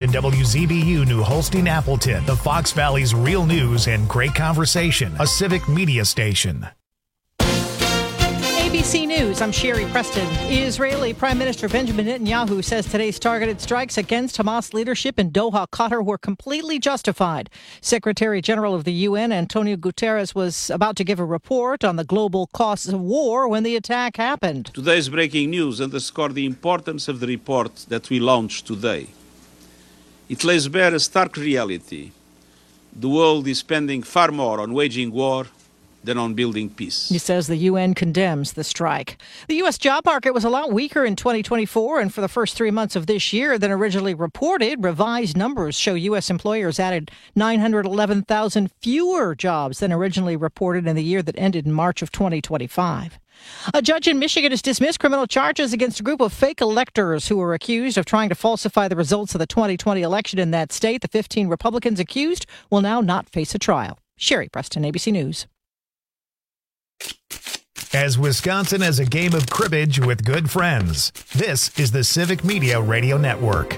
WZBU New Holstein Appleton, the Fox Valley's real news and great conversation, a civic media station. ABC News, I'm Sherry Preston. Israeli Prime Minister Benjamin Netanyahu says today's targeted strikes against Hamas leadership in Doha, Qatar were completely justified. Secretary General of the UN, Antonio Guterres, was about to give a report on the global costs of war when the attack happened. Today's breaking news underscores the importance of the report that we launched today. It lays bare a stark reality. The world is spending far more on waging war than on building peace. He says the UN condemns the strike. The U.S. job market was a lot weaker in 2024 and for the first 3 months of this year than originally reported. Revised numbers show U.S. employers added 911,000 fewer jobs than originally reported in the year that ended in March of 2025. A judge in Michigan has dismissed criminal charges against a group of fake electors who were accused of trying to falsify the results of the 2020 election in that state. The 15 Republicans accused will now not face a trial. Sherry Preston, ABC News. As Wisconsin has a game of cribbage with good friends, this is the Civic Media Radio Network.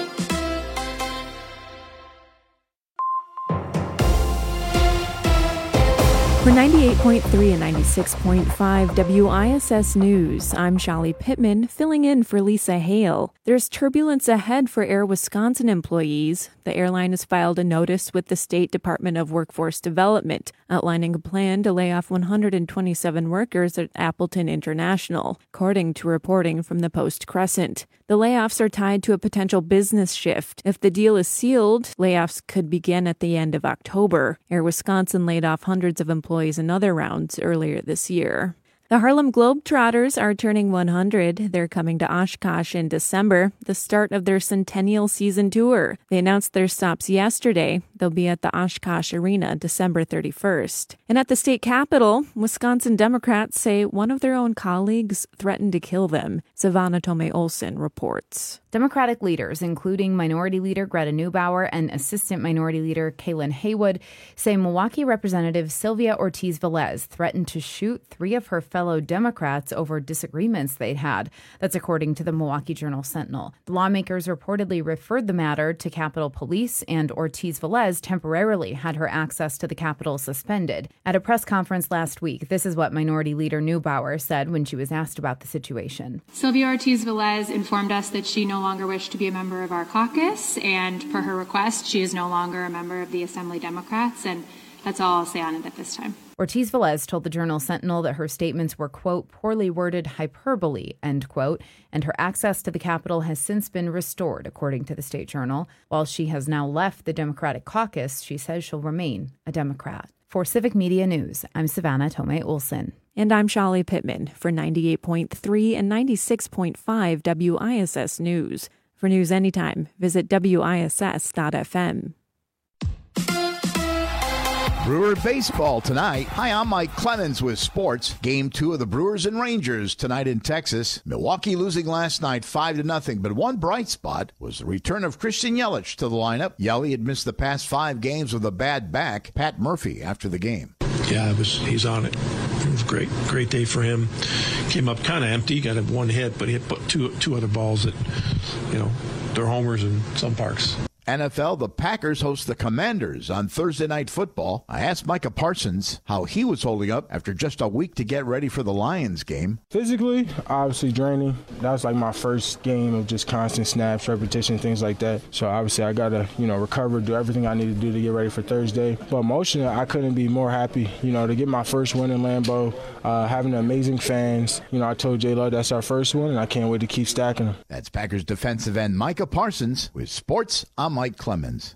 For 98.3 and 96.5 WISS News, I'm Shali Pittman, filling in for Lisa Hale. There's turbulence ahead for Air Wisconsin employees. The airline has filed a notice with the State Department of Workforce Development, outlining a plan to lay off 127 workers at Appleton International, according to reporting from the Post-Crescent. The layoffs are tied to a potential business shift. If the deal is sealed, layoffs could begin at the end of October. Air Wisconsin laid off hundreds of employees in other rounds earlier this year. The Harlem Globetrotters are turning 100. They're coming to Oshkosh in December, the start of their centennial season tour. They announced their stops yesterday. They'll be at the Oshkosh Arena December 31st. And at the state capitol, Wisconsin Democrats say one of their own colleagues threatened to kill them. Savannah Tomei-Olsen reports. Democratic leaders, including Minority Leader Greta Neubauer and Assistant Minority Leader Kaylin Haywood, say Milwaukee Representative Sylvia Ortiz-Velez threatened to shoot 3 of her fellow Democrats over disagreements they'd had. That's according to the Milwaukee Journal-Sentinel. The lawmakers reportedly referred the matter to Capitol Police, and Ortiz-Velez temporarily had her access to the Capitol suspended. At a press conference last week, this is what Minority Leader Neubauer said when she was asked about the situation. Sylvia Ortiz-Velez informed us that she no longer wished to be a member of our caucus, and per her request, she is no longer a member of the Assembly Democrats, and that's all I'll say on it at this time. Ortiz-Velez told the Journal-Sentinel that her statements were, quote, poorly worded hyperbole, end quote, and her access to the Capitol has since been restored, according to the State Journal. While she has now left the Democratic caucus, she says she'll remain a Democrat. For Civic Media News, I'm Savannah Tomei-Olsen. And I'm Shali Pittman for 98.3 and 96.5 WISS News. For news anytime, visit WISS.FM. Brewer baseball tonight. Hi, I'm Mike Clemens with sports. Game 2 of the Brewers and Rangers tonight in Texas. Milwaukee losing last night 5-0, but one bright spot was the return of Christian Yelich to the lineup. Yelly had missed the past 5 games with a bad back. Pat Murphy after the game. Yeah, he's on it. It was a great day for him. Came up kind of empty, got one hit, but he hit two other balls that, they're homers in some parks. NFL, the Packers host the Commanders on Thursday Night Football. I asked Micah Parsons how he was holding up after just a week to get ready for the Lions game. Physically, obviously draining. That was like my first game of just constant snaps, repetition, things like that. So obviously I got to, recover, do everything I need to do to get ready for Thursday. But emotionally, I couldn't be more happy, to get my first win in Lambeau, having amazing fans. I told J-Lo that's our first one, and I can't wait to keep stacking them. That's Packers defensive end Micah Parsons with sports. I'm Mike Clemens.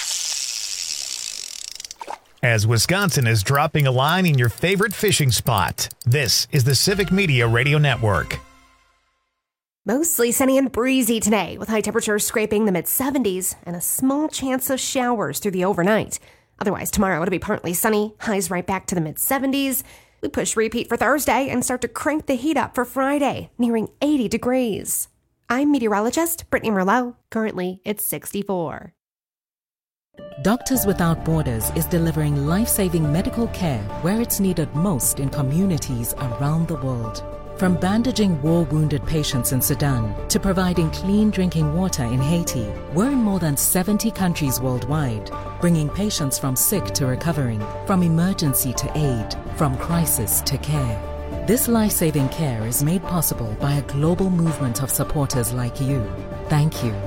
As Wisconsin is dropping a line in your favorite fishing spot, this is the Civic Media Radio Network. Mostly sunny and breezy today, with high temperatures scraping the mid-70s and a small chance of showers through the overnight. Otherwise, tomorrow it'll be partly sunny, highs right back to the mid-70s. We push repeat for Thursday and start to crank the heat up for Friday, nearing 80 degrees. I'm meteorologist Brittany Merlot. Currently, it's 64. Doctors Without Borders is delivering life-saving medical care where it's needed most in communities around the world. From bandaging war-wounded patients in Sudan to providing clean drinking water in Haiti, we're in more than 70 countries worldwide, bringing patients from sick to recovering, from emergency to aid, from crisis to care. This life-saving care is made possible by a global movement of supporters like you. Thank you.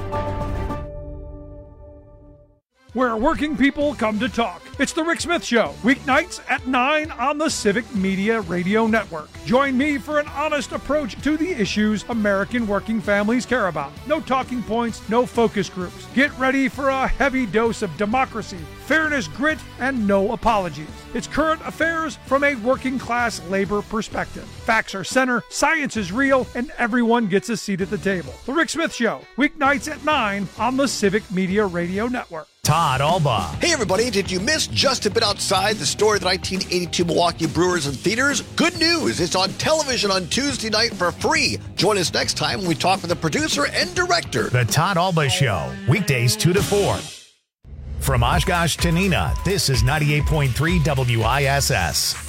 Where working people come to talk. It's The Rick Smith Show, weeknights at 9 on the Civic Media Radio Network. Join me for an honest approach to the issues American working families care about. No talking points, no focus groups. Get ready for a heavy dose of democracy, fairness, grit, and no apologies. It's current affairs from a working class labor perspective. Facts are center, science is real, and everyone gets a seat at the table. The Rick Smith Show, weeknights at 9 on the Civic Media Radio Network. Todd Alba. Hey everybody, did you miss Just a Bit Outside, the story of the 1982 Milwaukee Brewers in theaters? Good news, it's on television on Tuesday night for free. Join us next time when we talk with the producer and director. The Todd Alba Show, weekdays 2 to 4. From Oshkosh to Neenah, this is 98.3 WISS.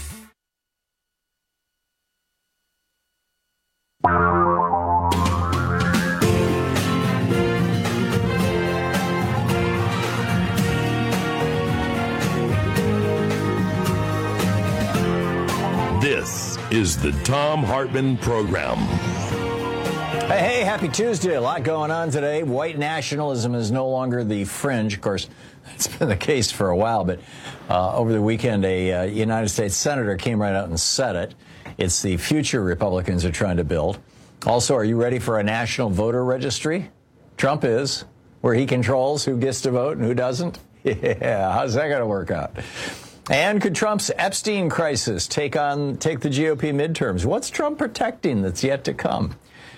This is the Thom Hartmann Program. Hey, happy Tuesday. A lot going on today. White nationalism is no longer the fringe. Of course, it's been the case for a while, but over the weekend, a United States senator came right out and said it. It's the future Republicans are trying to build. Also, are you ready for a national voter registry? Trump is, where he controls who gets to vote and who doesn't. Yeah, how's that going to work out? And could Trump's Epstein crisis take the GOP midterms? What's Trump protecting that's yet to come?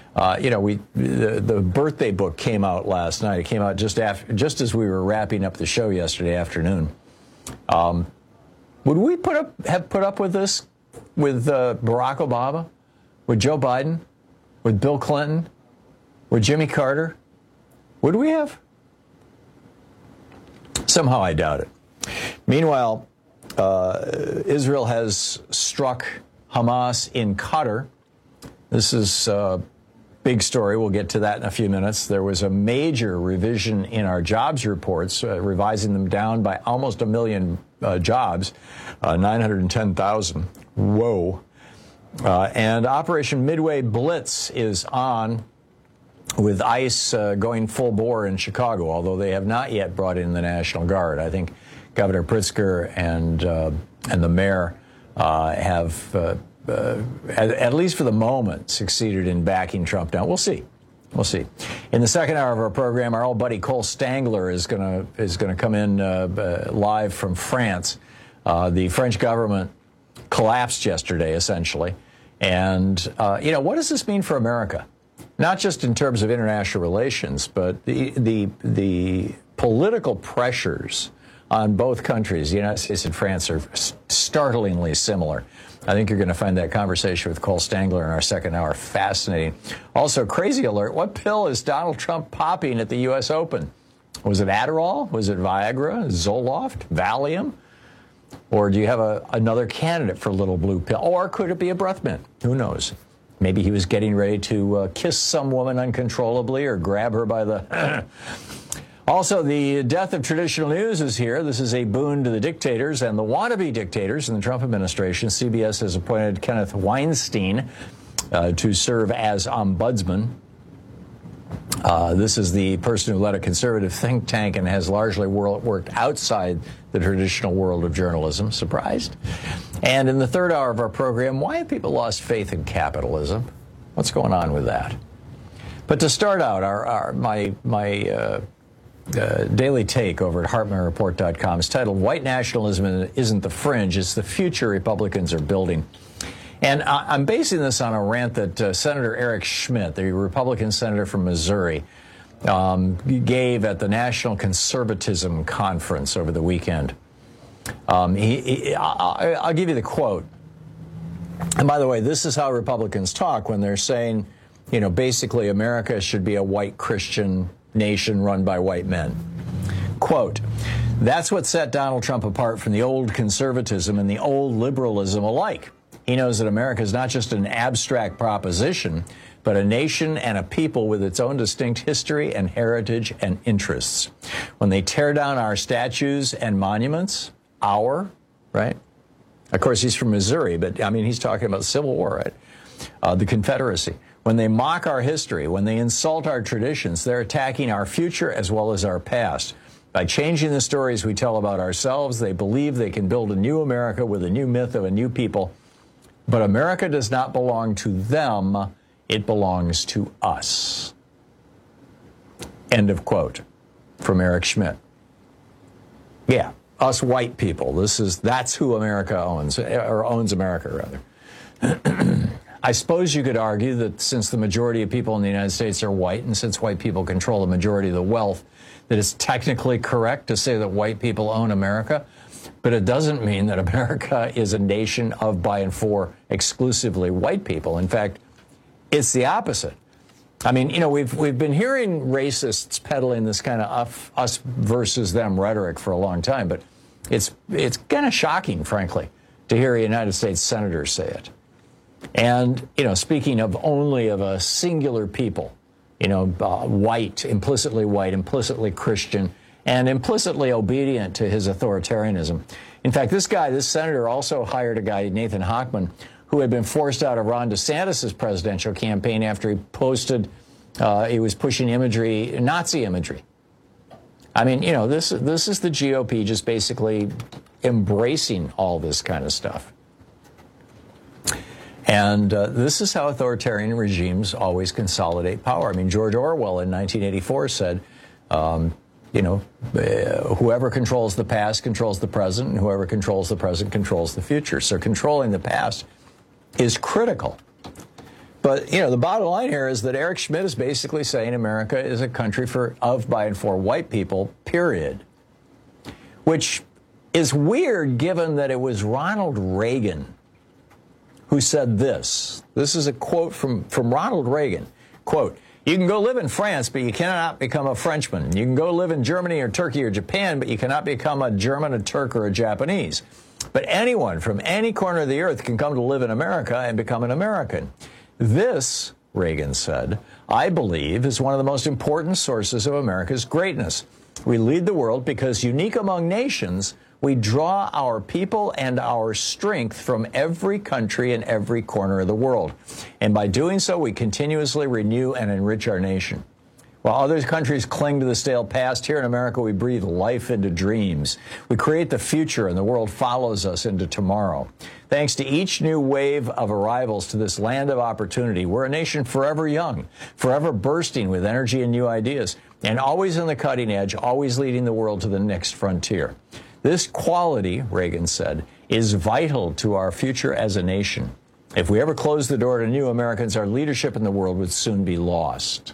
The birthday book came out last night. It came out just as we were wrapping up the show yesterday afternoon. Would we have put up with this with Barack Obama, with Joe Biden, with Bill Clinton, with Jimmy Carter? Would we have? Somehow I doubt it. Meanwhile, Israel has struck Hamas in Qatar. This is a big story. We'll get to that in a few minutes. There was a major revision in our jobs reports, revising them down by almost 1 million jobs, 910,000. Whoa. And Operation Midway Blitz is on, with ICE going full bore in Chicago, although they have not yet brought in the National Guard. I think Governor Pritzker and the mayor have, at least for the moment, succeeded in backing Trump down. We'll see. We'll see. In the second hour of our program, our old buddy Cole Stangler is going to come in live from France. The French government collapsed yesterday, essentially, and what does this mean for America? Not just in terms of international relations, but the political pressures on both countries, the United States and France, are startlingly similar. I think you're going to find that conversation with Cole Stangler in our second hour fascinating. Also, crazy alert, what pill is Donald Trump popping at the U.S. Open? Was it Adderall? Was it Viagra, Zoloft, Valium? Or do you have another candidate for little blue pill? Or could it be a breath mint? Who knows? Maybe he was getting ready to kiss some woman uncontrollably or grab her by the... Also, the death of traditional news is here. This is a boon to the dictators and the wannabe dictators in the Trump administration. CBS has appointed Kenneth Weinstein to serve as ombudsman. This is the person who led a conservative think tank and has largely worked outside the traditional world of journalism. Surprised? And in the third hour of our program, why have people lost faith in capitalism? What's going on with that? But to start out, my daily take over at HartmannReport.com is titled, White Nationalism Isn't the Fringe, It's the Future Republicans Are Building. And I'm basing this on a rant that Senator Eric Schmidt, the Republican senator from Missouri, gave at the National Conservatism Conference over the weekend. I'll give you the quote. And by the way, this is how Republicans talk when they're saying, basically America should be a white Christian nation run by white men. Quote, that's what set Donald Trump apart from the old conservatism and the old liberalism alike. He knows that America is not just an abstract proposition, but a nation and a people with its own distinct history and heritage and interests. When they tear down our statues and monuments, right? Of course, he's from Missouri, but I mean, he's talking about the Civil War, right? The Confederacy. When they mock our history, when they insult our traditions, they're attacking our future as well as our past. By changing the stories we tell about ourselves, they believe they can build a new America with a new myth of a new people. But America does not belong to them. It belongs to us. End of quote from Eric Schmidt. Yeah, us white people. That's who America owns, or owns America, rather. I suppose you could argue that since the majority of people in the United States are white, and since white people control the majority of the wealth, that it's technically correct to say that white people own America. But it doesn't mean that America is a nation of, by, and for exclusively white people. In fact, it's the opposite. I mean, we've been hearing racists peddling this kind of us versus them rhetoric for a long time, but it's kind of shocking, frankly, to hear a United States senator say it. And, speaking of only of a singular people, white, implicitly Christian, and implicitly obedient to his authoritarianism. In fact, this senator also hired a guy, Nathan Hochman, who had been forced out of Ron DeSantis' presidential campaign after he was pushing Nazi imagery. I mean, this is the GOP just basically embracing all this kind of stuff. And this is how authoritarian regimes always consolidate power. I mean, George Orwell in 1984 said, whoever controls the past controls the present, and whoever controls the present controls the future. So controlling the past is critical. But, the bottom line here is that Eric Schmidt is basically saying America is a country of, by, and for white people, period. Which is weird given that it was Ronald Reagan who said this. This is a quote from Ronald Reagan. Quote, "You can go live in France, but you cannot become a Frenchman. You can go live in Germany or Turkey or Japan, but you cannot become a German, a Turk, or a Japanese. But anyone from any corner of the earth can come to live in America and become an American. This," Reagan said, "I believe is one of the most important sources of America's greatness. We lead the world because, unique among nations, we draw our people and our strength from every country and every corner of the world. And by doing so, we continuously renew and enrich our nation. While other countries cling to the stale past, here in America, we breathe life into dreams. We create the future, and the world follows us into tomorrow. Thanks to each new wave of arrivals to this land of opportunity, we're a nation forever young, forever bursting with energy and new ideas, and always on the cutting edge, always leading the world to the next frontier. This quality," Reagan said, "is vital to our future as a nation. If we ever close the door to new Americans, our leadership in the world would soon be lost."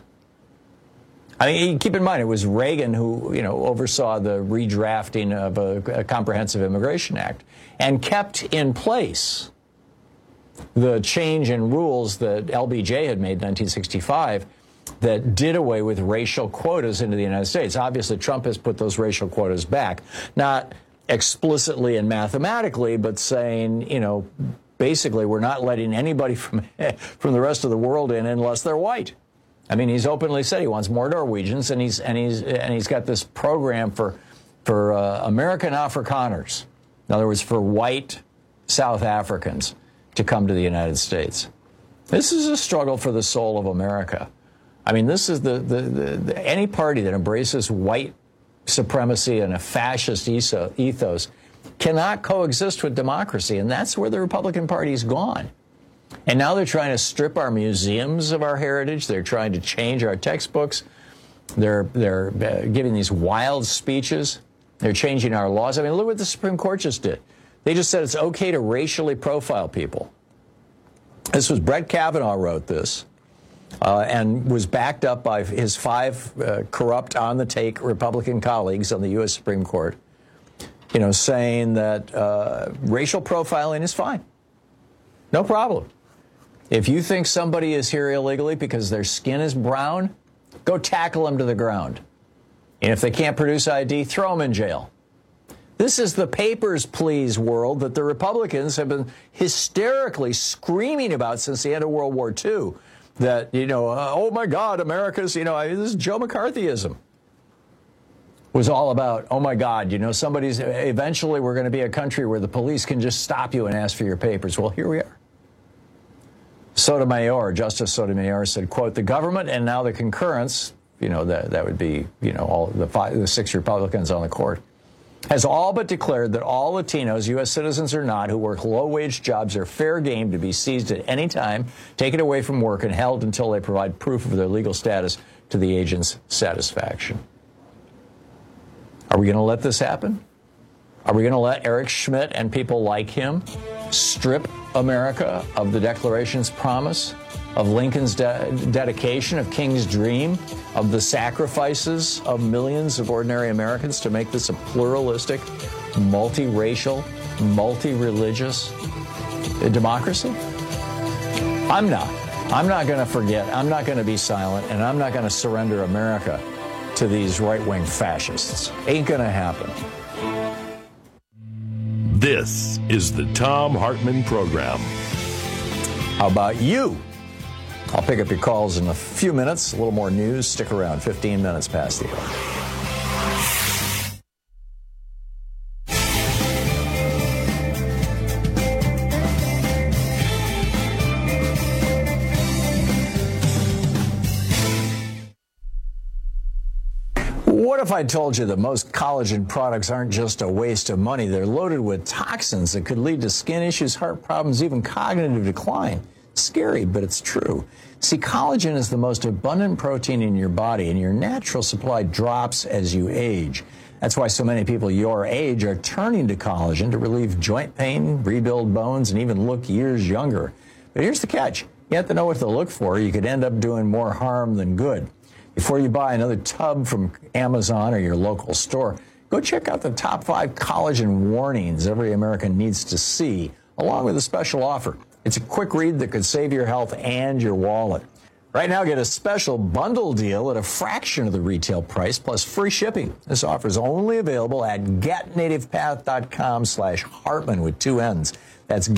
I mean, keep in mind, it was Reagan who, oversaw the redrafting of a comprehensive immigration act and kept in place the change in rules that LBJ had made in 1965 that did away with racial quotas into the United States. Obviously, Trump has put those racial quotas back, not explicitly and mathematically, but saying, basically, we're not letting anybody from the rest of the world in unless they're white. I mean, he's openly said he wants more Norwegians, and he's got this program for American Afrikaners, in other words, for white South Africans to come to the United States. This is a struggle for the soul of America. I mean, this is any party that embraces white supremacy and a fascist ethos cannot coexist with democracy, and that's where the Republican Party's gone. And now they're trying to strip our museums of our heritage. They're trying to change our textbooks. They're giving these wild speeches. They're changing our laws. I mean, look what the Supreme Court just did. They just said it's okay to racially profile people. This was Brett Kavanaugh wrote this. And was backed up by his 5 corrupt, on-the-take Republican colleagues on the U.S. Supreme Court, saying that racial profiling is fine. No problem. If you think somebody is here illegally because their skin is brown, go tackle them to the ground. And if they can't produce ID, throw them in jail. This is the papers, please world that the Republicans have been hysterically screaming about since the end of World War II. That, oh my God, America's, this is Joe McCarthyism. Was all about, oh my God, eventually we're going to be a country where the police can just stop you and ask for your papers. Well, here we are. Justice Sotomayor said, quote, the government and now the concurrence, that would be, all the 6 Republicans on the court, has all but declared that all Latinos, U.S. citizens or not, who work low-wage jobs are fair game to be seized at any time, taken away from work, and held until they provide proof of their legal status to the agent's satisfaction. Are we going to let this happen? Are we going to let Eric Schmidt and people like him strip America of the Declaration's promise, of Lincoln's dedication, of King's dream, of the sacrifices of millions of ordinary Americans to make this a pluralistic, multiracial, multi-religious democracy? I'm not. I'm not going to forget. I'm not going to be silent, and I'm not going to surrender America to these right-wing fascists. Ain't going to happen. This is the Thom Hartmann Program. How about you? I'll pick up your calls in a few minutes. A little more news. Stick around. 15 minutes past the hour. What if I told you that most collagen products aren't just a waste of money? They're loaded with toxins that could lead to skin issues, heart problems, even cognitive decline. Scary, but it's true. See, collagen is the most abundant protein in your body, and your natural supply drops as you age. That's why so many people your age are turning to collagen to relieve joint pain, rebuild bones, and even look years younger. But here's the catch. You have to know what to look for. You could end up doing more harm than good. Before you buy another tub from Amazon or your local store, go check out the top 5 collagen warnings every American needs to see, along with a special offer. It's a quick read that could save your health and your wallet. Right now, get a special bundle deal at a fraction of the retail price, plus free shipping. This offer is only available at getnativepath.com/Hartmann with 2 N's. That's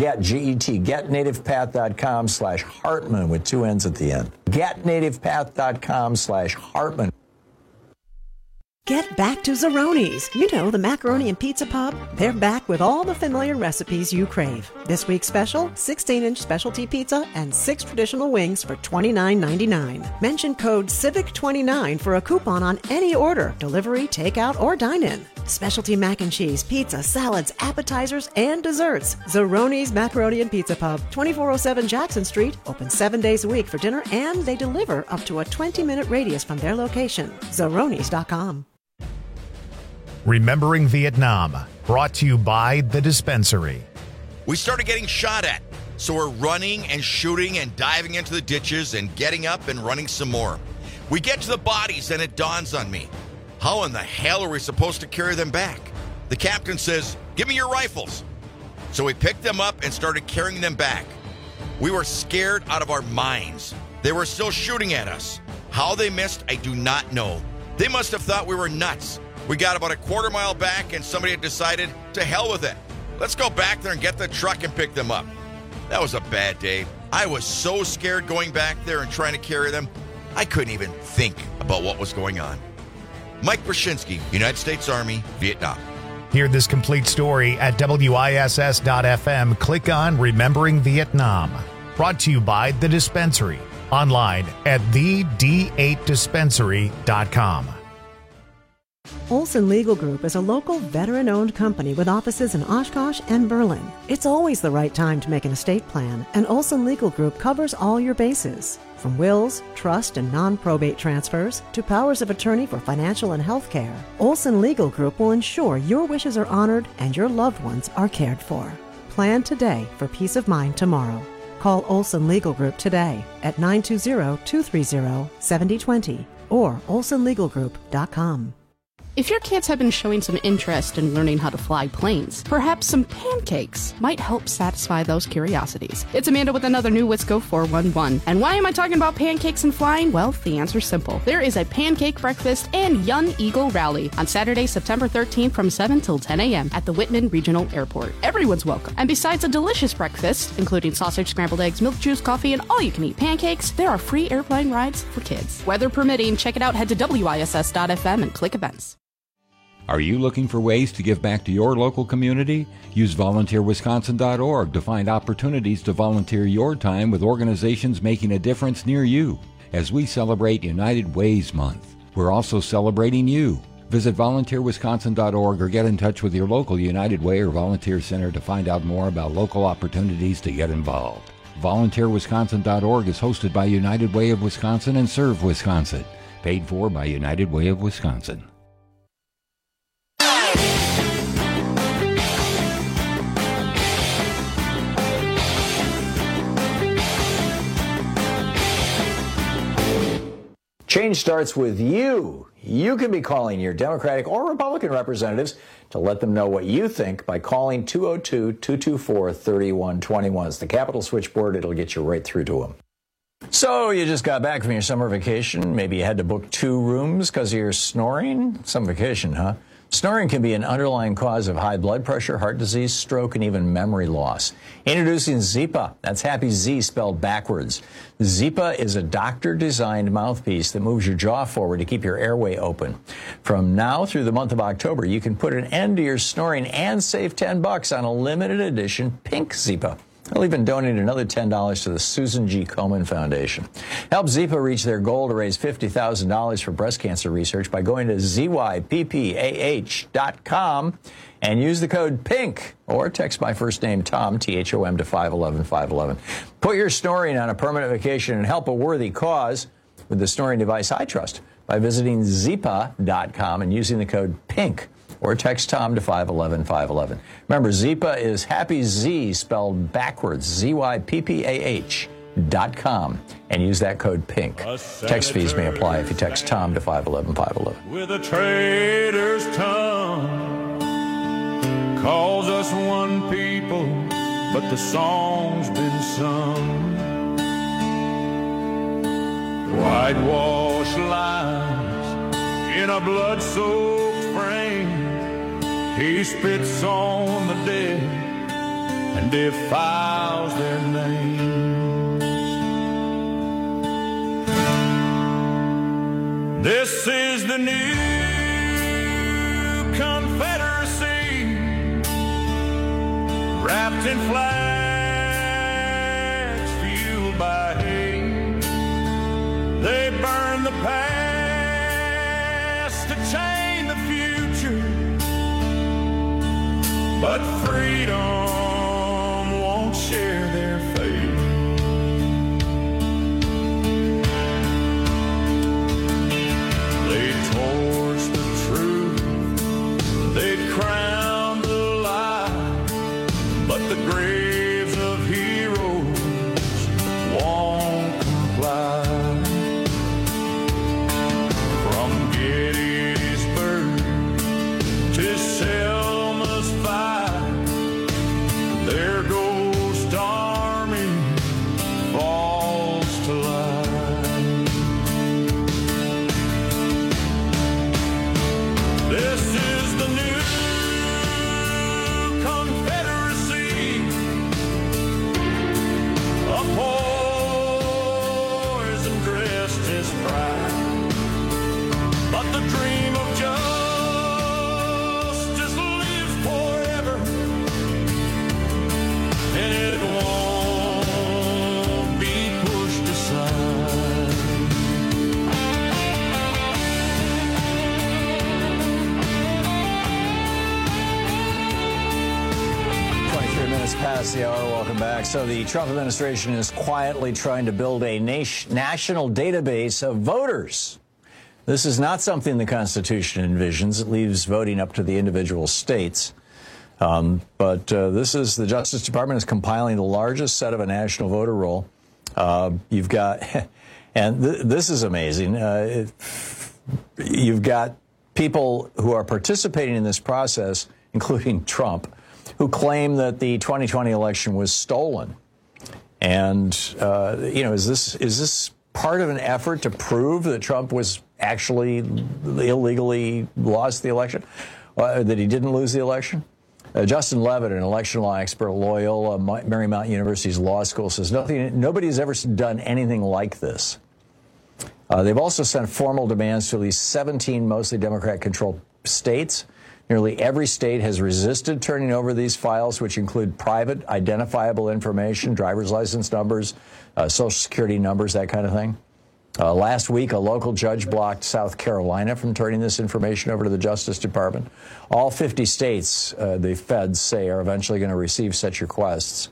getnativepath.com/Hartmann with 2 N's at the end. Getnativepath.com/Hartmann. Get back to Zeroni's. You know, the macaroni and pizza pub. They're back with all the familiar recipes you crave. This week's special, 16-inch specialty pizza and 6 traditional wings for $29.99. Mention code CIVIC29 for a coupon on any order, delivery, takeout, or dine-in. Specialty mac and cheese, pizza, salads, appetizers, and desserts. Zeroni's Macaroni and Pizza Pub, 2407 Jackson Street, open 7 days a week for dinner, and they deliver up to a 20-minute radius from their location. Zeronis.com. Remembering Vietnam, brought to you by The Dispensary. We started getting shot at, so we're running and shooting and diving into the ditches and getting up and running some more. We get to the bodies and it dawns on me. How in the hell are we supposed to carry them back? The captain says, "Give me your rifles." So we picked them up and started carrying them back. We were scared out of our minds. They were still shooting at us. How they missed, I do not know. They must have thought we were nuts. We got about a quarter mile back and somebody had decided, to hell with it. Let's go back there and get the truck and pick them up. That was a bad day. I was so scared going back there and trying to carry them, I couldn't even think about what was going on. Mike Brzezinski, United States Army, Vietnam. Hear this complete story at WISS.FM. Click on Remembering Vietnam. Brought to you by The Dispensary. Online at thed8dispensary.com. Olson Legal Group is a local veteran-owned company with offices in Oshkosh and Berlin. It's always the right time to make an estate plan, and Olson Legal Group covers all your bases. From wills, trust, and non-probate transfers to powers of attorney for financial and health care, Olson Legal Group will ensure your wishes are honored and your loved ones are cared for. Plan today for peace of mind tomorrow. Call Olson Legal Group today at 920-230-7020 or olsonlegalgroup.com. If your kids have been showing some interest in learning how to fly planes, perhaps some pancakes might help satisfy those curiosities. It's Amanda with another new Wisco 411. And why am I talking about pancakes and flying? Well, the answer's simple. There is a pancake breakfast and Young Eagle Rally on Saturday, September 13th from 7 till 10 a.m. at the Whitman Regional Airport. Everyone's welcome. And besides a delicious breakfast, including sausage, scrambled eggs, milk juice, coffee, and all-you-can-eat pancakes, there are free airplane rides for kids. Weather permitting, check it out. Head to WISS.FM and click events. Are you looking for ways to give back to your local community? Use volunteerwisconsin.org to find opportunities to volunteer your time with organizations making a difference near you. As we celebrate United Ways Month, we're also celebrating you. Visit volunteerwisconsin.org or get in touch with your local United Way or Volunteer Center to find out more about local opportunities to get involved. VolunteerWisconsin.org is hosted by United Way of Wisconsin and Serve Wisconsin. Paid for by United Way of Wisconsin. Change starts with you. You can be calling your Democratic or Republican representatives to let them know what you think by calling 202-224-3121. It's the Capitol switchboard. It'll get you right through to them. So you just got back from your summer vacation. Maybe you had to book 2 rooms because of your snoring. Some vacation, huh? Snoring can be an underlying cause of high blood pressure, heart disease, stroke, and even memory loss. Introducing Zypa. That's Happy Z spelled backwards. Zypa is a doctor-designed mouthpiece that moves your jaw forward to keep your airway open. From now through the month of October, you can put an end to your snoring and save $10 on a limited edition pink Zypa. They'll even donate another $10 to the Susan G. Komen Foundation. Help Zypa reach their goal to raise $50,000 for breast cancer research by going to zyppah.com and use the code PINK or text my first name, Tom, T-H-O-M, to 511-511. Put your snoring on a permanent vacation and help a worthy cause with the snoring device I trust by visiting zyppah.com and using the code PINK. Or text Tom to 511-511. Remember, Zypa is Happy Z spelled backwards, ZYPPAH.com, and use that code PINK. Text fees may apply if you text Tom to 511-511. With a trader's tongue, calls us one people, but the song's been sung. Whitewashed lines in a blood-soaked frame. He spits on the dead and defiles their names. This is the new Confederacy, wrapped in flags, fueled by hate. They burn the past to chain the future, but freedom won't share their fate. They torch the truth, they crown the lie, but the graves of heroes won't comply. From Gettysburg to Selma's fight, their ghost army falls to life. This is the new Confederacy, a poison dressed as pride, but the dream of justice lives forever, and it won't be pushed aside. 23 minutes past the hour. Welcome back. So the Trump administration is quietly trying to build a national database of voters. This is not something the Constitution envisions. It leaves voting up to the individual states. But this is the Justice Department is compiling the largest set of a national voter roll. You've got, and this is amazing. You've got people who are participating in this process, including Trump, who claim that the 2020 election was stolen. And, is this part of an effort to prove that Trump was actually illegally lost the election, that he didn't lose the election? Justin Levitt, an election law expert at Loyola Marymount University's law school, says nobody's ever done anything like this. They've also sent formal demands to at least 17 mostly Democrat-controlled states. Nearly every state has resisted turning over these files, which include private identifiable information, driver's license numbers, Social Security numbers, that kind of thing. Last week, a local judge blocked South Carolina from turning this information over to the Justice Department. All 50 states, the feds say, are eventually going to receive such requests.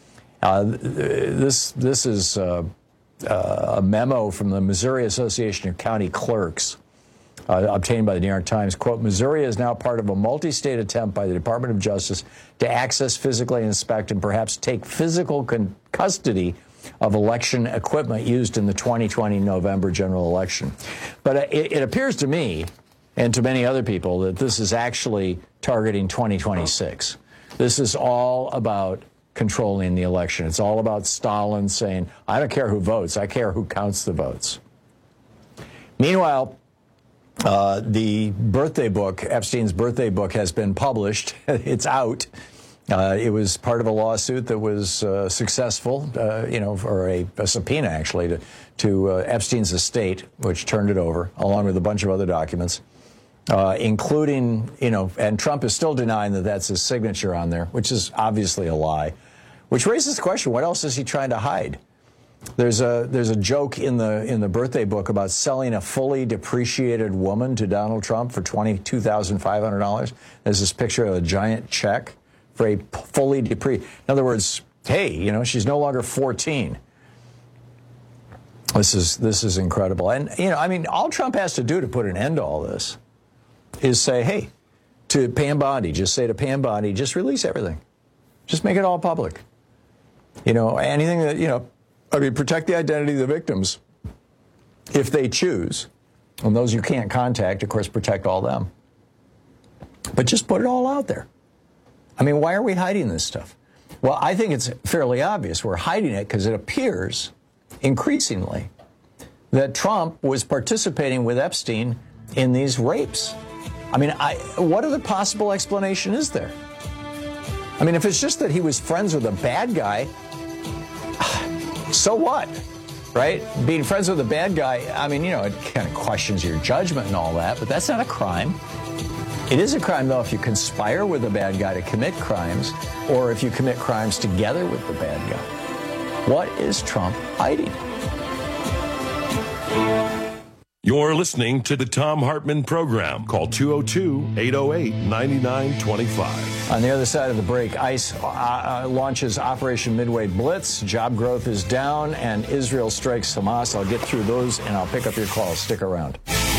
This is a memo from the Missouri Association of County Clerks, obtained by the New York Times. Quote, Missouri is now part of a multi-state attempt by the Department of Justice to access, physically inspect, and perhaps take physical custody of election equipment used in the 2020 November general election. But it appears to me, and to many other people, that this is actually targeting 2026. This is all about controlling the election. It's all about Stalin saying, I don't care who votes, I care who counts the votes. Meanwhile, the birthday book, Epstein's birthday book, has been published. It's out. It was part of a lawsuit that was successful, or a subpoena, actually, to Epstein's estate, which turned it over, along with a bunch of other documents, including, and Trump is still denying that that's his signature on there, which is obviously a lie, which raises the question, what else is he trying to hide? There's a joke in the birthday book about selling a fully depreciated woman to Donald Trump for $22,500. There's this picture of a giant check for a fully depreciated. In other words, hey, she's no longer 14. This is incredible. And, all Trump has to do to put an end to all this is say, hey, to Pam Bondi, just say to Pam Bondi, just release everything. Just make it all public. Anything that, protect the identity of the victims if they choose. And those you can't contact, of course, protect all them. But just put it all out there. Why are we hiding this stuff? Well, I think it's fairly obvious. We're hiding it because it appears increasingly that Trump was participating with Epstein in these rapes. What other possible explanation is there? If it's just that he was friends with a bad guy, so what, right? Being friends with a bad guy, it kind of questions your judgment and all that, but that's not a crime. It is a crime, though, if you conspire with a bad guy to commit crimes, or if you commit crimes together with the bad guy. What is Trump hiding? You're listening to the Thom Hartmann Program. Call 202-808-9925. On the other side of the break, ICE launches Operation Midway Blitz. Job growth is down, and Israel strikes Hamas. I'll get through those, and I'll pick up your calls. Stick around.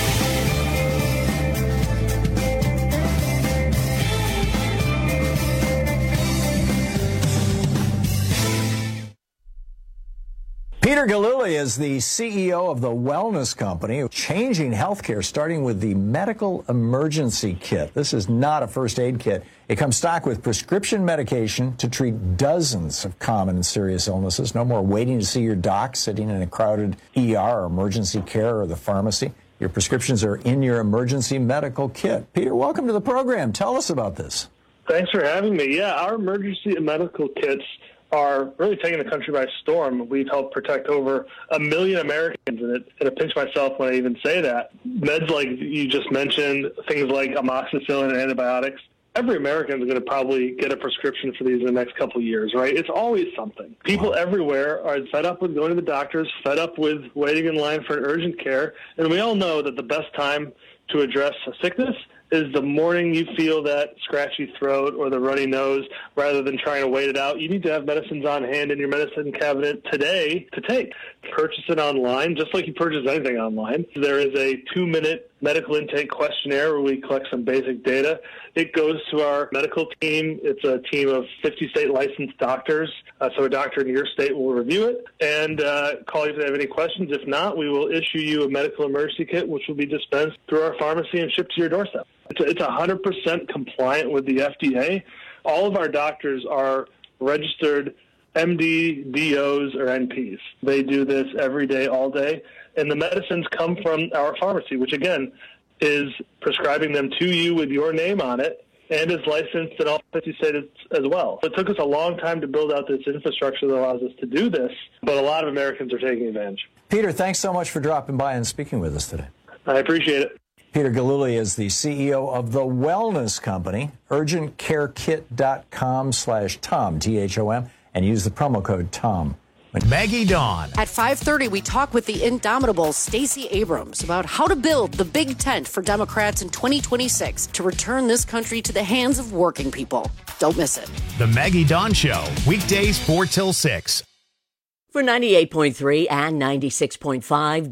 Peter Gillooly is the CEO of the Wellness Company, changing healthcare, starting with the medical emergency kit. This is not a first aid kit. It comes stocked with prescription medication to treat dozens of common and serious illnesses. No more waiting to see your doc, sitting in a crowded ER or emergency care or the pharmacy. Your prescriptions are in your emergency medical kit. Peter, welcome to the program. Tell us about this. Thanks for having me. Yeah, our emergency medical kits are really taking the country by storm. We've helped protect over 1 million Americans, and I pinch myself when I even say that. Meds like you just mentioned, things like amoxicillin and antibiotics, every American is going to probably get a prescription for these in the next couple of years, right? It's always something. People everywhere are fed up with going to the doctors, fed up with waiting in line for an urgent care, and we all know that the best time to address a sickness is the morning you feel that scratchy throat or the runny nose, rather than trying to wait it out. You need to have medicines on hand in your medicine cabinet today to take. Purchase it online, just like you purchase anything online. There is a 2-minute medical intake questionnaire where we collect some basic data. It goes to our medical team. It's a team of 50 state licensed doctors. So a doctor in your state will review it and call you if they have any questions. If not, we will issue you a medical emergency kit, which will be dispensed through our pharmacy and shipped to your doorstep. It's 100% compliant with the FDA. All of our doctors are registered MD, DOs, or NPs. They do this every day, all day. And the medicines come from our pharmacy, which, again, is prescribing them to you with your name on it and is licensed in all 50 states as well. It took us a long time to build out this infrastructure that allows us to do this, but a lot of Americans are taking advantage. Peter, thanks so much for dropping by and speaking with us today. I appreciate it. Peter Gillooly is the CEO of The Wellness Company, urgentcarekit.com/Tom, T-H-O-M, and use the promo code TOM. Maggie Dawn. At 5:30, we talk with the indomitable Stacey Abrams about how to build the big tent for Democrats in 2026 to return this country to the hands of working people. Don't miss it. The Maggie Dawn Show, weekdays 4 till 6. For 98.3 and 96.5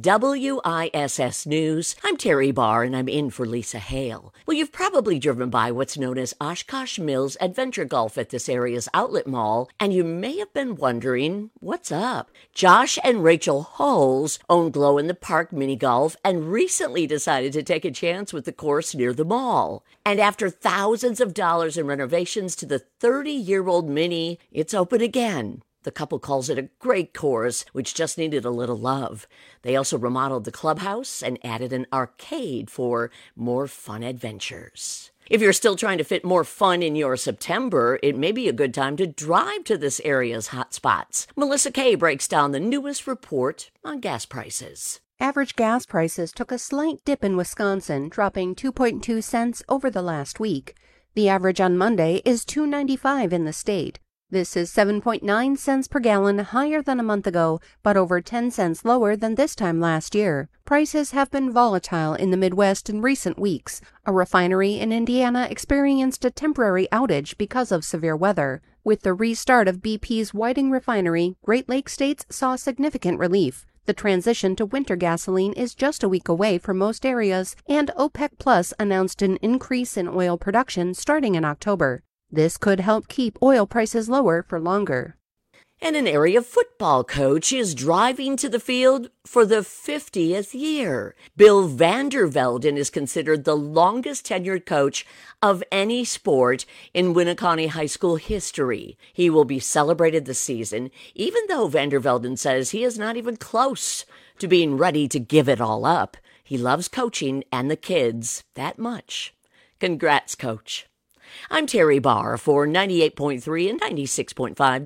WISS News, I'm Terry Barr, and I'm in for Lisa Hale. Well, you've probably driven by what's known as Oshkosh Mills Adventure Golf at this area's outlet mall, and you may have been wondering, what's up? Josh and Rachel Holes own Glow in the Park Mini Golf and recently decided to take a chance with the course near the mall. And after thousands of dollars in renovations to the 30-year-old Mini, it's open again. The couple calls it a great course, which just needed a little love. They also remodeled the clubhouse and added an arcade for more fun adventures. If you're still trying to fit more fun in your September, it may be a good time to drive to this area's hot spots. Melissa Kay breaks down the newest report on gas prices. Average gas prices took a slight dip in Wisconsin, dropping 2.2 cents over the last week. The average on Monday is $2.95 in the state. This is 7.9 cents per gallon higher than a month ago, but over 10 cents lower than this time last year. Prices have been volatile in the Midwest in recent weeks. A refinery in Indiana experienced a temporary outage because of severe weather. With the restart of BP's Whiting refinery, Great Lakes states saw significant relief. The transition to winter gasoline is just a week away for most areas, and OPEC Plus announced an increase in oil production starting in October. This could help keep oil prices lower for longer. And an area football coach is driving to the field for the 50th year. Bill Vandervelden is considered the longest tenured coach of any sport in Winneconne High School history. He will be celebrated this season, even though Vandervelden says he is not even close to being ready to give it all up. He loves coaching and the kids that much. Congrats, Coach. I'm Terry Barr for 98.3 and 96.5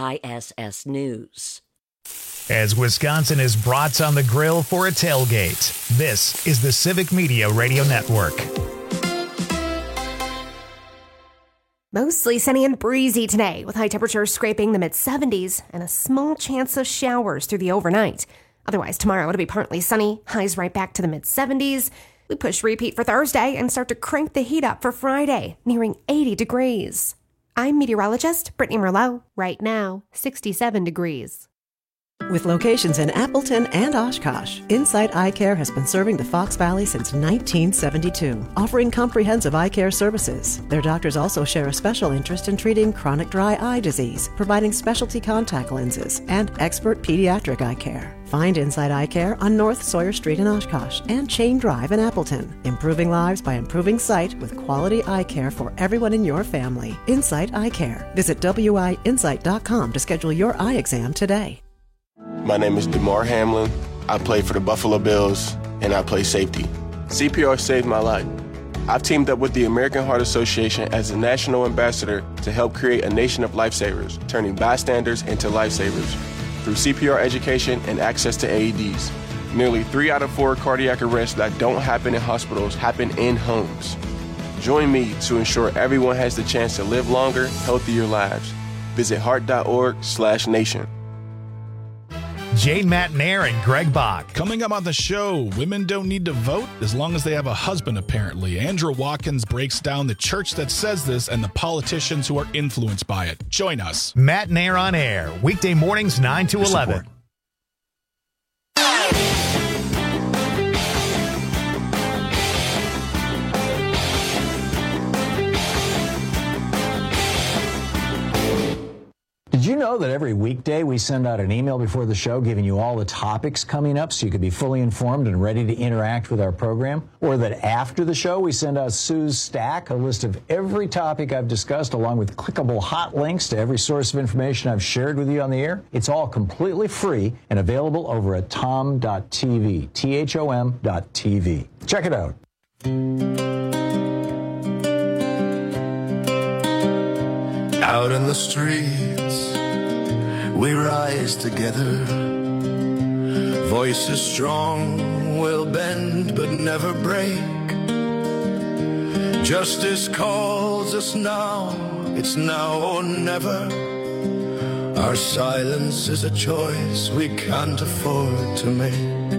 WISS News. As Wisconsin is brats on the grill for a tailgate, this is the Civic Media Radio Network. Mostly sunny and breezy today, with high temperatures scraping the mid-70s and a small chance of showers through the overnight. Otherwise, tomorrow it'll be partly sunny, highs right back to the mid-70s. We push repeat for Thursday and start to crank the heat up for Friday, nearing 80 degrees. I'm meteorologist Brittany Merlot. Right now, 67 degrees. With locations in Appleton and Oshkosh, Insight Eye Care has been serving the Fox Valley since 1972, offering comprehensive eye care services. Their doctors also share a special interest in treating chronic dry eye disease, providing specialty contact lenses, and expert pediatric eye care. Find Insight Eye Care on North Sawyer Street in Oshkosh and Chain Drive in Appleton. Improving lives by improving sight with quality eye care for everyone in your family. Insight Eye Care. Visit WIInsight.com to schedule your eye exam today. My name is DeMar Hamlin. I play for the Buffalo Bills, and I play safety. CPR saved my life. I've teamed up with the American Heart Association as a national ambassador to help create a nation of lifesavers, turning bystanders into lifesavers. Through CPR education and access to AEDs, nearly 3 out of 4 cardiac arrests that don't happen in hospitals happen in homes. Join me to ensure everyone has the chance to live longer, healthier lives. Visit heart.org/nation. Jane Matnair and Greg Bach. Coming up on the show, women don't need to vote as long as they have a husband, apparently. Andrew Watkins breaks down the church that says this and the politicians who are influenced by it. Join us. Matnair on air, weekday mornings 9 to 11. know that every weekday we send out an email before the show giving you all the topics coming up so you can be fully informed and ready to interact with our program? Or that after the show we send out Sue's Stack, a list of every topic I've discussed along with clickable hot links to every source of information I've shared with you on the air? It's all completely free and available over at tom.tv, THOM.tv. Check it out. Out in the streets, we rise together. Voices strong will bend but never break. Justice calls us now, it's now or never. Our silence is a choice we can't afford to make.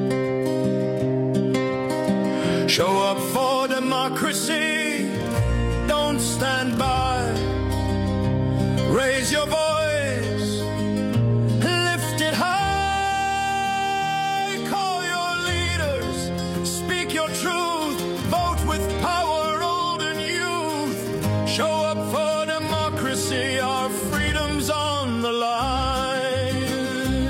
Show up for democracy, don't stand by. Raise your voice, lift it high. Call your leaders, speak your truth. Vote with power, old and youth. Show up for democracy, our freedom's on the line.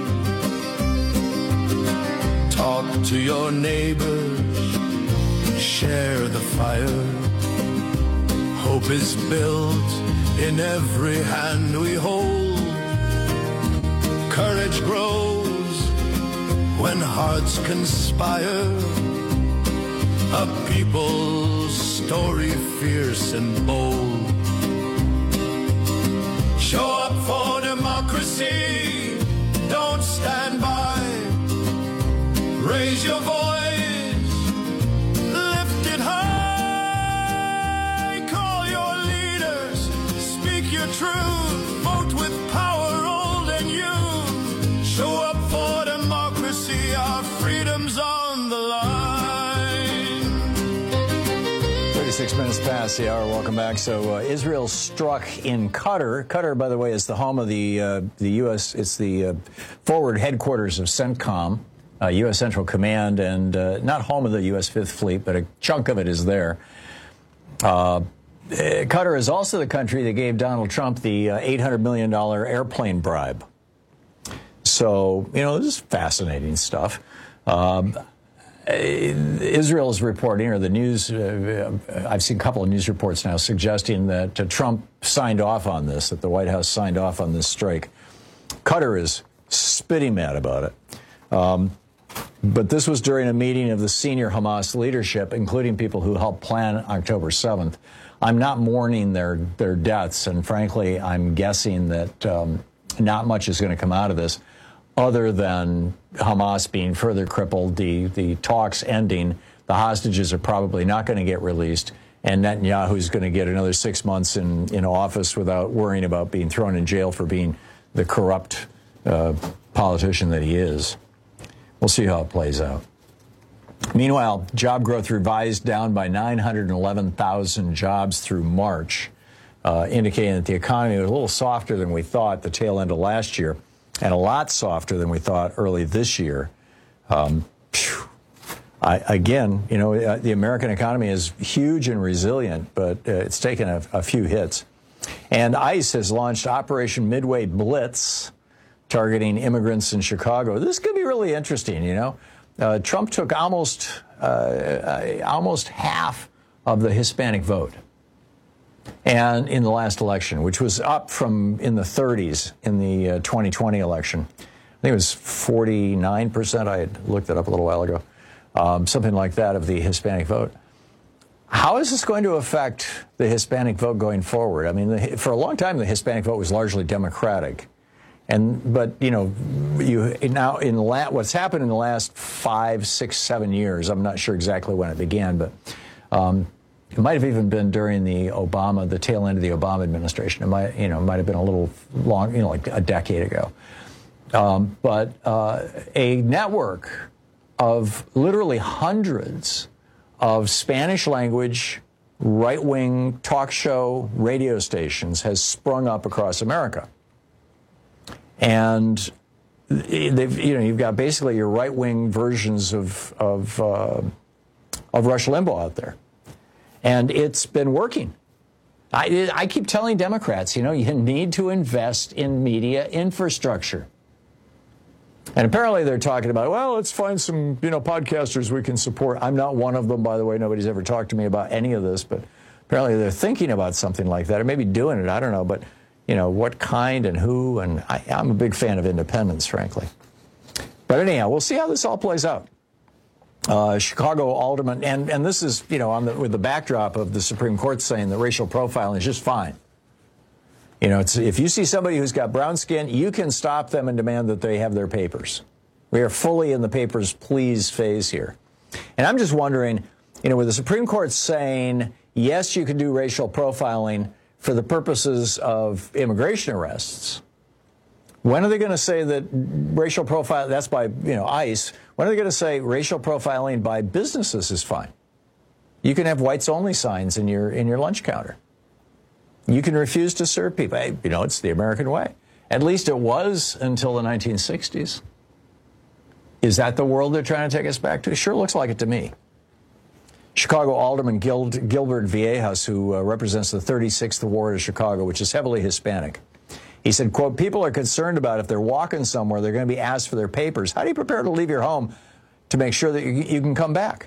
Talk to your neighbors, share the fire. Hope is built in every hand we hold. Courage grows when hearts conspire. A people's story fierce and bold. Show up for democracy, don't stand by. Raise your voice, lift it high. Call your leaders, speak your truth. Vote with power, old and young. Show up for democracy, our freedom's on the line. 36 minutes past the hour. Welcome back. So Israel struck in Qatar. Qatar, by the way, is the home of the U.S. It's the forward headquarters of CENTCOM, U.S. Central Command, and not home of the U.S. Fifth Fleet, but a chunk of it is there. Qatar is also the country that gave Donald Trump the $800 million airplane bribe. So, you know, this is fascinating stuff. Israel is reporting, or the news, I've seen a couple of news reports now suggesting that Trump signed off on this, that the White House signed off on this strike. Qatar is spitting mad about it. But this was during a meeting of the senior Hamas leadership, including people who helped plan October 7th. I'm not mourning their deaths, and frankly, I'm guessing that not much is going to come out of this other than Hamas being further crippled, the talks ending, the hostages are probably not going to get released, and Netanyahu's going to get another 6 months in office without worrying about being thrown in jail for being the corrupt politician that he is. We'll see how it plays out. Meanwhile, job growth revised down by 911,000 jobs through March, indicating that the economy was a little softer than we thought at the tail end of last year, and a lot softer than we thought early this year. Again, you know, the American economy is huge and resilient, but it's taken a few hits. And ICE has launched Operation Midway Blitz, targeting immigrants in Chicago. This could be really interesting, you know. Trump took almost half of the Hispanic vote, and in the last election, which was up from in the 30s in the 2020 election. I think it was 49%. I had looked it up a little while ago, something like that, of the Hispanic vote. How is this going to affect the Hispanic vote going forward? I mean, for a long time, the Hispanic vote was largely Democratic. But you know, now what's happened in the last 5, 6, 7 years, I'm not sure exactly when it began, but it might have even been during the tail end of the Obama administration. It might have been a little long, like a decade ago. But a network of literally hundreds of Spanish language right-wing talk show radio stations has sprung up across America. And you've got basically your right-wing versions of Rush Limbaugh out there, and it's been working. I keep telling Democrats, you need to invest in media infrastructure. And apparently they're talking about, well, let's find some, podcasters we can support. I'm not one of them, by the way. Nobody's ever talked to me about any of this, but apparently they're thinking about something like that, or maybe doing it. I don't know, but, what kind and who, and I'm a big fan of independence, frankly. But anyhow, we'll see how this all plays out. Chicago alderman, and this is, with the backdrop of the Supreme Court saying that racial profiling is just fine. If you see somebody who's got brown skin, you can stop them and demand that they have their papers. We are fully in the papers, please phase here. And I'm just wondering, with the Supreme Court saying, yes, you can do racial profiling for the purposes of immigration arrests, when are they going to say that racial profile, that's by, ICE, when are they going to say racial profiling by businesses is fine? You can have whites only signs in your lunch counter. You can refuse to serve people. Hey, it's the American way. At least it was until the 1960s. Is that the world they're trying to take us back to? Sure looks like it to me. Chicago Alderman Gilbert Viejas, who represents the 36th Ward of Chicago, which is heavily Hispanic. He said, quote, people are concerned about if they're walking somewhere, they're going to be asked for their papers. How do you prepare to leave your home to make sure that you can come back?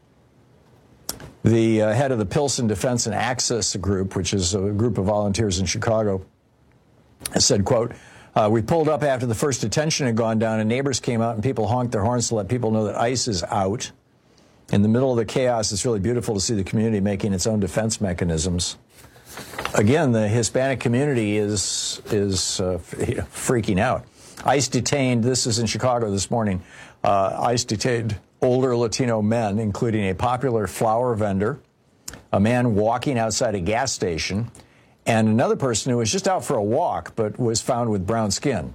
The head of the Pilsen Defense and Access Group, which is a group of volunteers in Chicago, said, quote, we pulled up after the first detention had gone down and neighbors came out and people honked their horns to let people know that ICE is out. In the middle of the chaos, it's really beautiful to see the community making its own defense mechanisms. Again, the Hispanic community is freaking out. ICE detained, this is in Chicago this morning, ICE detained older Latino men, including a popular flower vendor, a man walking outside a gas station, and another person who was just out for a walk but was found with brown skin.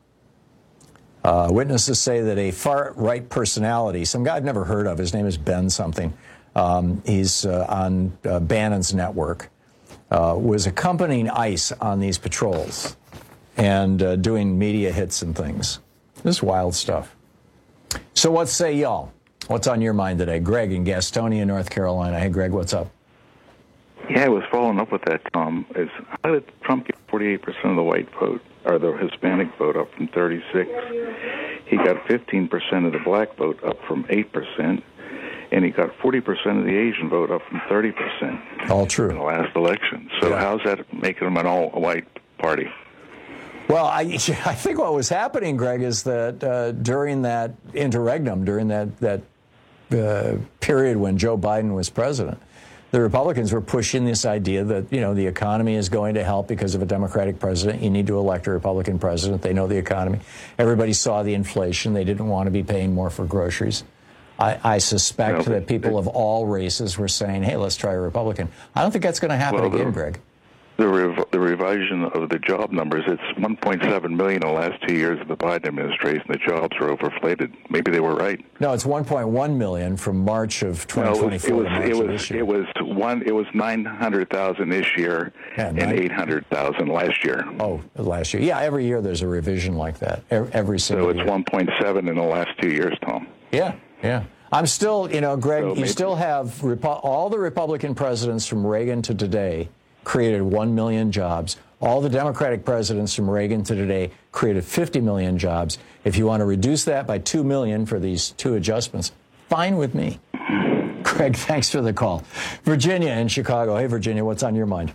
Witnesses say that a far-right personality, some guy I've never heard of, his name is Ben something, he's on Bannon's network, was accompanying ICE on these patrols and doing media hits and things. This is wild stuff. So what say y'all? What's on your mind today? Greg in Gastonia, North Carolina. Hey, Greg, what's up? Yeah, I was following up with that, Tom. How did Trump get 48% of the white vote, or the Hispanic vote, up from 36%? He got 15% of the black vote, up from 8%. And he got 40% of the Asian vote, up from 30%. All true. In the last election. So how's that making him an all-white party? Well, I think what was happening, Greg, is that during that interregnum, during that period when Joe Biden was president, the Republicans were pushing this idea that, the economy is going to help because of a Democratic president. You need to elect a Republican president. They know the economy. Everybody saw the inflation. They didn't want to be paying more for groceries. I suspect that people of all races were saying, hey, let's try a Republican. I don't think that's going to happen again, Greg. The revision of the job numbers, it's 1.7 million in the last 2 years of the Biden administration. The jobs are overinflated. Maybe they were right. No, it's 1.1 million from March of 2024 to March of this year. It was 900,000 this year and 800,000 last year. Oh, last year. Yeah, every year there's a revision like that. Every single year. So it's 1.7 in the last 2 years, Tom. Yeah. I'm still, Greg, you still have all the Republican presidents from Reagan to today created 1 million jobs. All the Democratic presidents from Reagan to today created 50 million jobs. If you want to reduce that by 2 million for these two adjustments, fine with me. Greg, thanks for the call. Virginia in Chicago. Hey, Virginia, what's on your mind?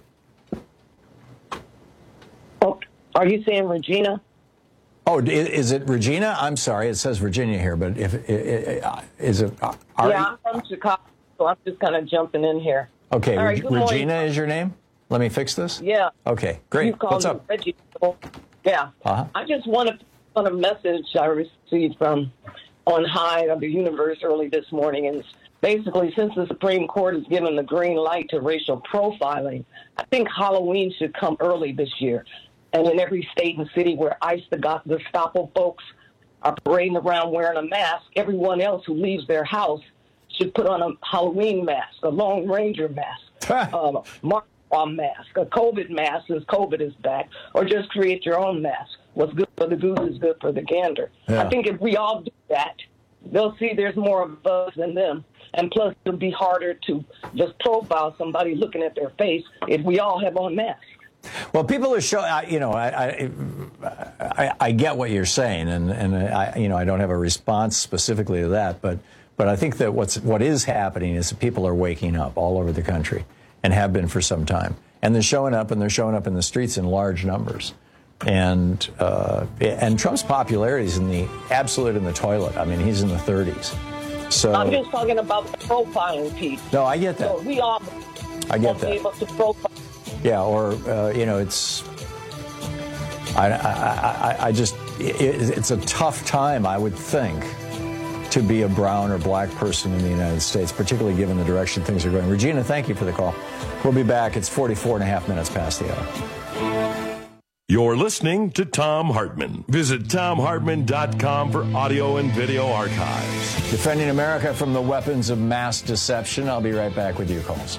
Oh, are you saying Regina? Oh, is it Regina? I'm sorry, it says Virginia here, but is it? I'm from Chicago, so I'm just kind of jumping in here. Okay, right, Regina is your name? Let me fix this? Yeah. Okay, great. What's up? Reggie. Yeah. I just want to put a message I received from on high of the universe early this morning, and basically, since the Supreme Court has given the green light to racial profiling, I think Halloween should come early this year. And in every state and city where ICE, the Gestapo folks, are parading around wearing a mask, everyone else who leaves their house should put on a Halloween mask, a Lone Ranger mask, a Mardi Gras mask, a COVID mask since COVID is back, or just create your own mask. What's good for the goose is good for the gander. Yeah. I think if we all do that, they'll see there's more of us than them. And plus, it'll be harder to just profile somebody looking at their face if we all have on masks. Well, people are showing. I get what you're saying, and I don't have a response specifically to that, but I think that what is happening is that people are waking up all over the country and have been for some time, and they're showing up in the streets in large numbers, and Trump's popularity is in the toilet. I mean, he's in the 30s. So I'm just talking about the profiling piece. No, I get that. So we all I get that. Be able to profile. Yeah, or it's. It's a tough time, I would think, to be a brown or black person in the United States, particularly given the direction things are going. Regina, thank you for the call. We'll be back. It's 44 and a half minutes past the hour. You're listening to Thom Hartmann. Visit ThomHartmann.com for audio and video archives. Defending America from the weapons of mass deception. I'll be right back with your calls.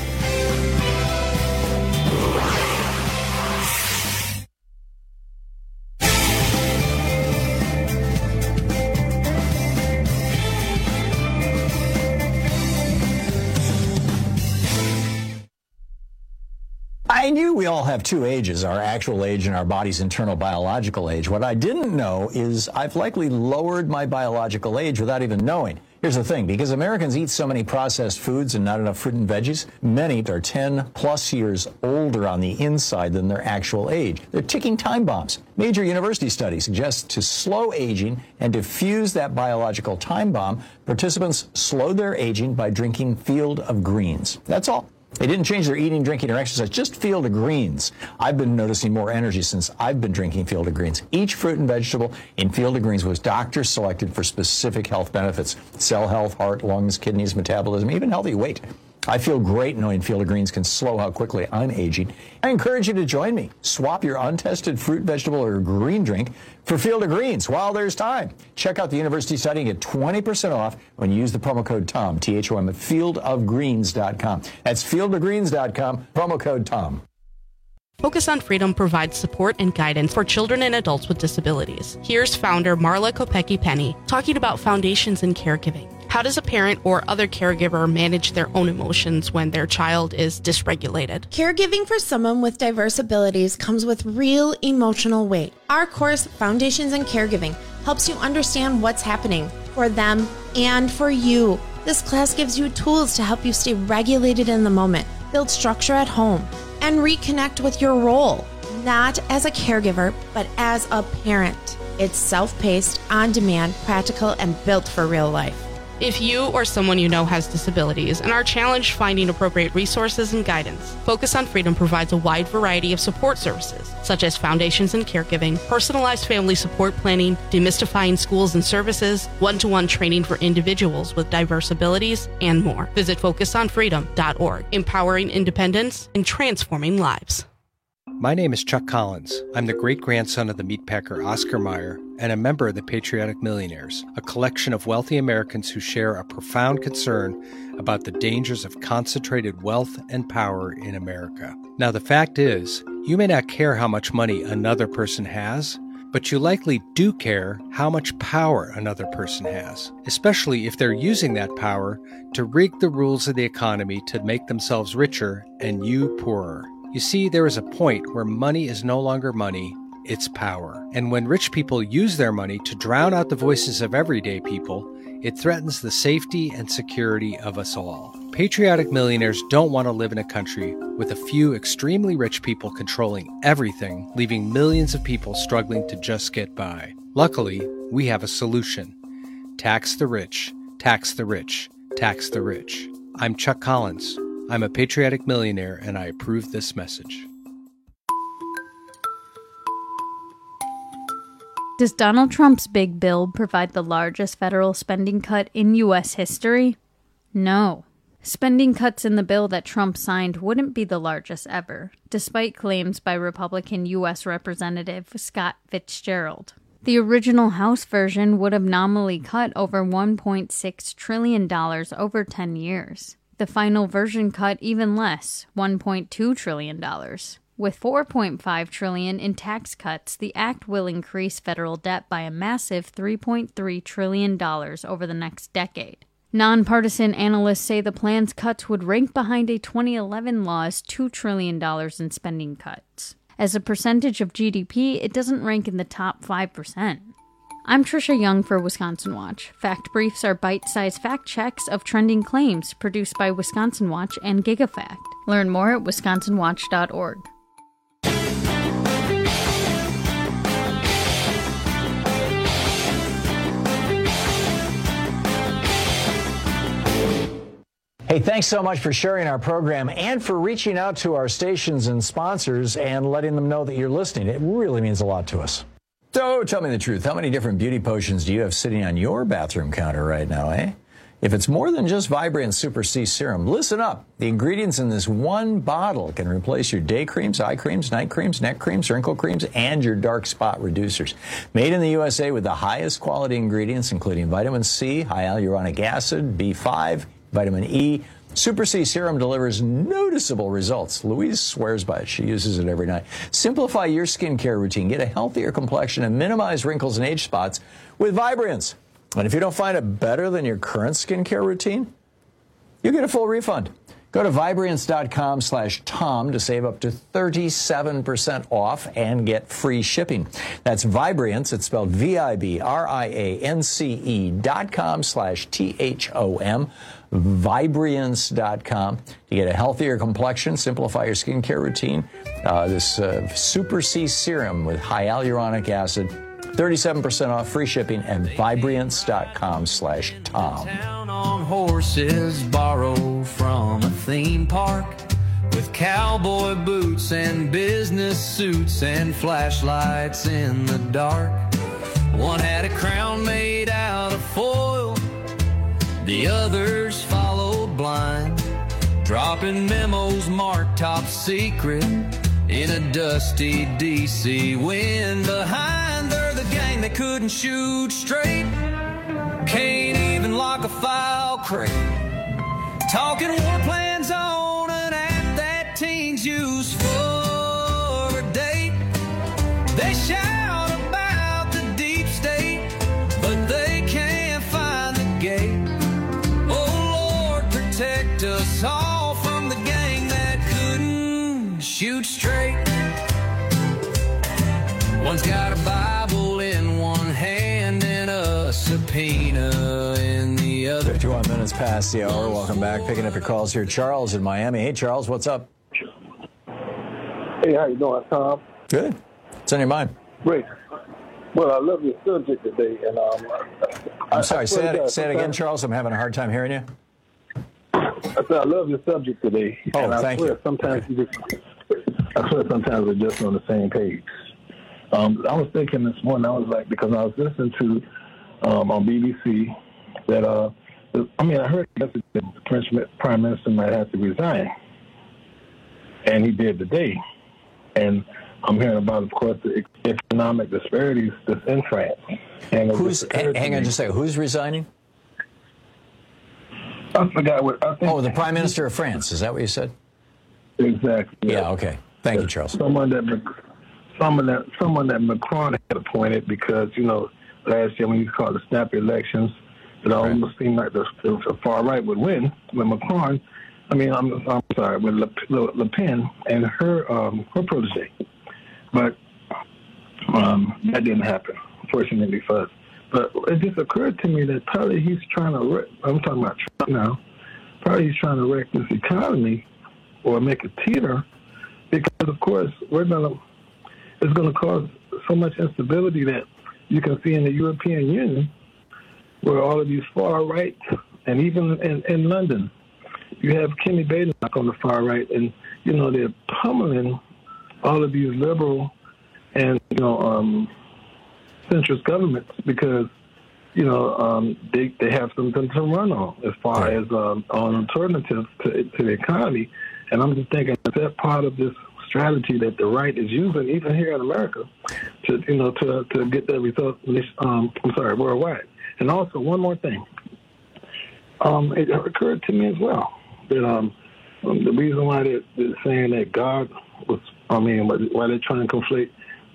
I knew we all have two ages, our actual age and our body's internal biological age. What I didn't know is I've likely lowered my biological age without even knowing. Here's the thing, because Americans eat so many processed foods and not enough fruit and veggies, many are 10 plus years older on the inside than their actual age. They're ticking time bombs. Major university studies suggest to slow aging and diffuse that biological time bomb, participants slowed their aging by drinking Field of Greens. That's all. They didn't change their eating, drinking, or exercise, just Field of Greens. I've been noticing more energy since I've been drinking Field of Greens. Each fruit and vegetable in Field of Greens was doctor selected for specific health benefits: cell health, heart, lungs, kidneys, metabolism, even healthy weight. I feel great knowing Field of Greens can slow how quickly I'm aging. I encourage you to join me. Swap your untested fruit, vegetable, or green drink for Field of Greens while there's time. Check out the university study and get 20% off when you use the promo code TOM, THOM, at fieldofgreens.com. That's fieldofgreens.com, promo code TOM. Focus on Freedom provides support and guidance for children and adults with disabilities. Here's founder Marla Kopecki-Penny talking about foundations and caregiving. How does a parent or other caregiver manage their own emotions when their child is dysregulated? Caregiving for someone with diverse abilities comes with real emotional weight. Our course, Foundations in Caregiving, helps you understand what's happening for them and for you. This class gives you tools to help you stay regulated in the moment, build structure at home, and reconnect with your role, not as a caregiver, but as a parent. It's self-paced, on-demand, practical, and built for real life. If you or someone you know has disabilities and are challenged finding appropriate resources and guidance, Focus on Freedom provides a wide variety of support services, such as Foundations in Caregiving, personalized family support planning, demystifying schools and services, one-to-one training for individuals with diverse abilities, and more. Visit FocusOnFreedom.org, empowering independence and transforming lives. My name is Chuck Collins. I'm the great-grandson of the meatpacker Oscar Mayer and a member of the Patriotic Millionaires, a collection of wealthy Americans who share a profound concern about the dangers of concentrated wealth and power in America. Now, the fact is, you may not care how much money another person has, but you likely do care how much power another person has, especially if they're using that power to rig the rules of the economy to make themselves richer and you poorer. You see, there is a point where money is no longer money, it's power. And when rich people use their money to drown out the voices of everyday people, it threatens the safety and security of us all. Patriotic Millionaires don't want to live in a country with a few extremely rich people controlling everything, leaving millions of people struggling to just get by. Luckily, we have a solution. Tax the rich, tax the rich, tax the rich. I'm Chuck Collins. I'm a patriotic millionaire, and I approve this message. Does Donald Trump's big bill provide the largest federal spending cut in U.S. history? No. Spending cuts in the bill that Trump signed wouldn't be the largest ever, despite claims by Republican U.S. Representative Scott Fitzgerald. The original House version would have nominally cut over $1.6 trillion over 10 years. The final version cut even less, $1.2 trillion. With $4.5 trillion in tax cuts, the act will increase federal debt by a massive $3.3 trillion over the next decade. Nonpartisan analysts say the plan's cuts would rank behind a 2011 law's $2 trillion in spending cuts. As a percentage of GDP, it doesn't rank in the top 5%. I'm Trisha Young for Wisconsin Watch. Fact Briefs are bite-sized fact checks of trending claims produced by Wisconsin Watch and GigaFact. Learn more at wisconsinwatch.org. Hey, thanks so much for sharing our program and for reaching out to our stations and sponsors and letting them know that you're listening. It really means a lot to us. So tell me the truth. How many different beauty potions do you have sitting on your bathroom counter right now, eh? If it's more than just Vibrant Super C Serum, listen up. The ingredients in this one bottle can replace your day creams, eye creams, night creams, neck creams, wrinkle creams, and your dark spot reducers. Made in the USA with the highest quality ingredients, including vitamin C, high hyaluronic acid, B5, vitamin E. Super C Serum delivers noticeable results. Louise swears by it. She uses it every night. Simplify your skincare routine. Get a healthier complexion and minimize wrinkles and age spots with Vibrance. And if you don't find it better than your current skincare routine, you get a full refund. Go to Vibrance.com/Tom to save up to 37% off and get free shipping. That's Vibrance. It's spelled Vibrance.com/THOM. Vibrance.com to get a healthier complexion, simplify your skincare routine. This Super C Serum with hyaluronic acid, 37% off, free shipping at Vibrance.com/Tom. Town on horses, borrow from a theme park with cowboy boots and business suits and flashlights in the dark. One had a crown made out of foil, the others followed blind, dropping memos marked top secret in a dusty DC wind. Behind they're the gang that couldn't shoot straight, can't even lock a file crate, talking war plans on an app that teens use for a date. They shout about the deep state, but they can't find the gate. Oh Lord, protect us all from the gang that couldn't shoot straight. One's got a Bible in one hand and a subpoena in the other. 51 minutes past the hour. Welcome back. Picking up your calls here. Charles in Miami. Hey, Charles, what's up? Hey, how you doing, Tom? Good. What's on your mind? Great. Well, I love your subject today, and I'm sorry. Say it again, Charles. I'm having a hard time hearing you. I said I love your subject today. Oh, and thank you. Sometimes I swear sometimes we're just on the same page. I was thinking this morning, I was like, because I was listening to on BBC that I heard that the French Prime Minister might have to resign, and he did today. And I'm hearing about, of course, the economic disparities that's in France. And hang on just a second. Who's resigning? I forgot what I think. Oh, the Prime Minister of France. Is that what you said? Exactly. Yeah. Okay. Thank you, Charles. Someone that Macron had appointed, because last year when he called the snap elections, it almost seemed like the far right would win with Macron. I'm sorry, with Le Pen and her protege, but that didn't happen, fortunately for us. But it just occurred to me that probably he's trying to. I'm talking about Trump now. Probably he's trying to wreck this economy or make it teeter, because of course it's going to cause so much instability that you can see in the European Union, where all of these far right, and even in London, you have Kenny Badenoch on the far right, and they're pummeling all of these liberal and centrist governments because they have something to run on as far as on alternatives to the economy. And I'm just thinking, is that part of this strategy that the right is using, even here in America, to get that result? Worldwide. And also, one more thing. It occurred to me as well that the reason why they're saying that God was, why they're trying to conflate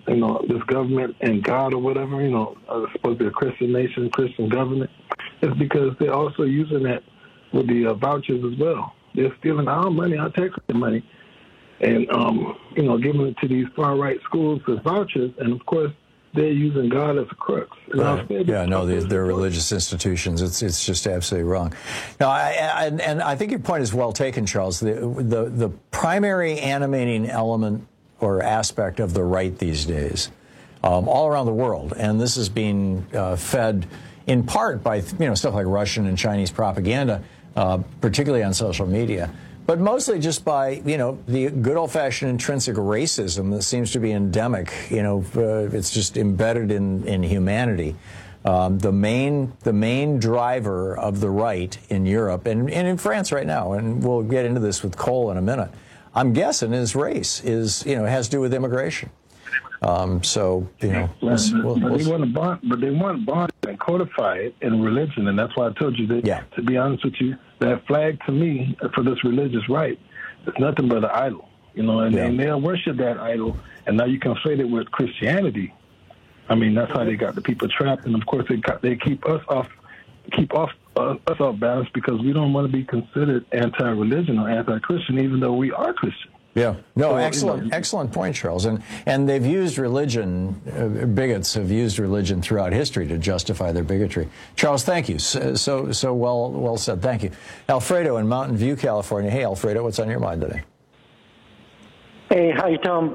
this government and God or whatever, it's supposed to be a Christian nation, Christian government. It's because they're also using that with the vouchers as well. They're stealing our money, our taxpayer money, and, giving it to these far-right schools as vouchers. And, of course, they're using God as a crux. They're religious institutions. It's just absolutely wrong. Now, I think your point is well taken, Charles. The primary animating element or aspect of the right these days, all around the world, and this is being fed in part by stuff like Russian and Chinese propaganda, particularly on social media, but mostly just by the good old-fashioned intrinsic racism that seems to be endemic. It's just embedded in humanity. The main driver of the right in Europe and in France right now, and we'll get into this with Cole in a minute, I'm guessing is race, has to do with immigration. But they want to bond and codify it in religion, and that's why I told you that. To be honest with you, that flag to me for this religious right is nothing but an idol, and they'll worship that idol, and now you conflate it with Christianity. I mean, that's how they got the people trapped, and of course they keep us off balance because we don't want to be considered anti-religion or anti-Christian, even though we are Christian. Yeah. No, excellent point, Charles. And they've used religion, bigots have used religion throughout history to justify their bigotry. Charles, thank you. So well said. Thank you. Alfredo in Mountain View, California. Hey, Alfredo, what's on your mind today? Hey, hi, Tom.